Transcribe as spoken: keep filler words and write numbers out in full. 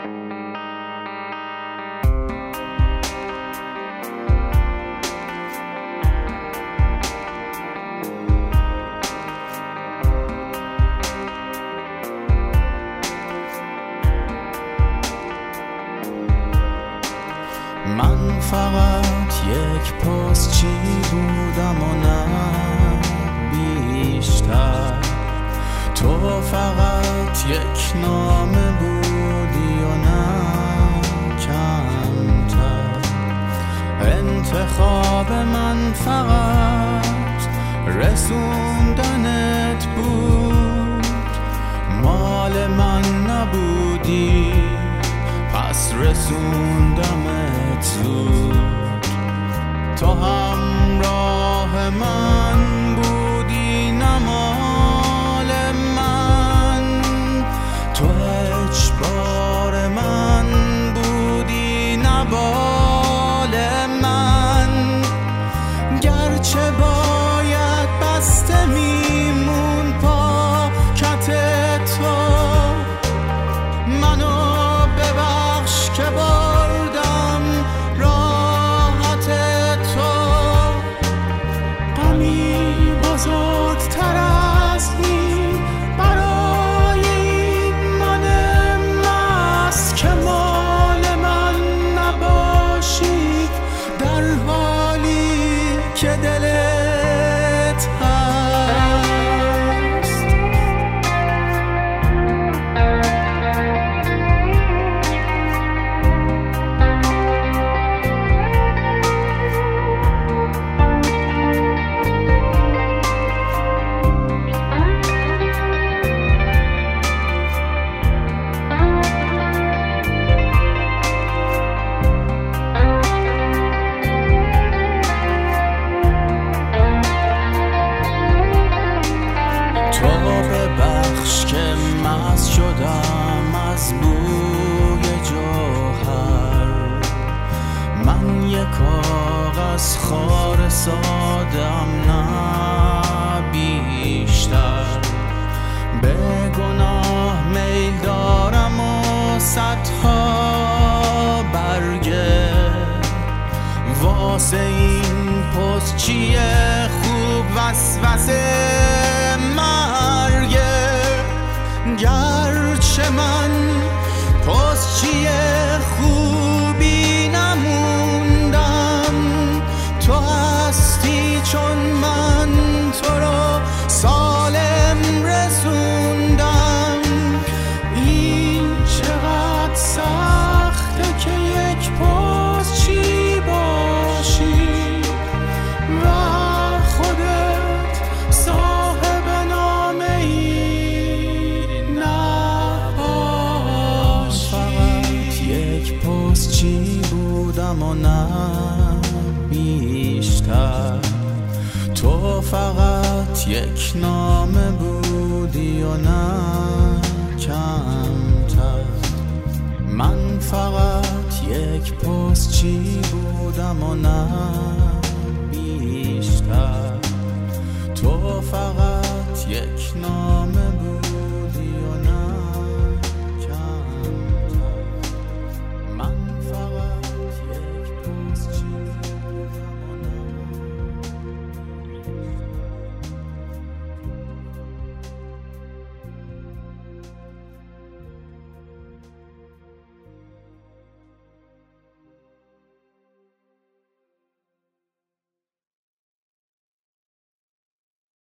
من فقط یک پستچی بودم و نه بیشتر، تو فقط یک نامه بودی و نه کمتر. انتخاب من فقط رسوندنت بود، مال من نبودی پس رسوندمت زود. تو همراه من بودی نه مال من، تو اجبار من بودی نه بال من. گرچه باید بسته میمون پاکت تو، منو ببخش که بردم راحت تو. غمی بزرگتر از این برای این من مست که مال من نباشی، در حالی که دلت هست. ببخش که مست شدم از بوی جوهر، من یک کاغذ خار سادم نه بیشتر. به گناه میل دارم و صدها برگه واسه این پستچی خوب وسوسه مرگه. گرچه من پستچی خوبی نموندم، تو هستی چون من تو رو سالم رسوندم. این چقدر سخته که یک پستچی باشی و خودت صاحب نامه ای نباشی. فقط یک پستچی بودم و نه بیشتر، تو فقط یک نامه بودی و نه کمتر. من فقط یک پستچی بودم و نه بیشتر، تو فقط یک نامه بودی.